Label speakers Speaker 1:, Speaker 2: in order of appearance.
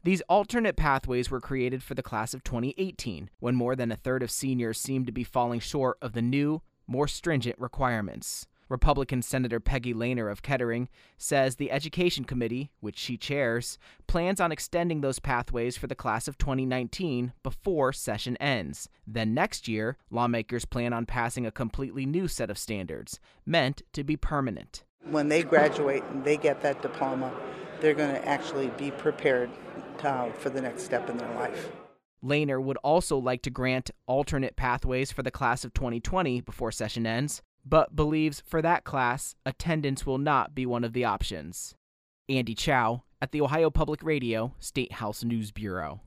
Speaker 1: These alternate pathways were created for the class of 2018, when more than a third of seniors seemed to be falling short of the new, more stringent requirements. Republican Senator Peggy Lehner of Kettering says the Education Committee, which she chairs, plans on extending those pathways for the class of 2019 before session ends. Then next year, lawmakers plan on passing a completely new set of standards, meant to be permanent.
Speaker 2: When they graduate and they get that diploma, they're going to actually be prepared for the next step in their life.
Speaker 1: Lehner would also like to grant alternate pathways for the class of 2020 before session ends, but believes for that class, attendance will not be one of the options. Andy Chow at the Ohio Public Radio State House News Bureau.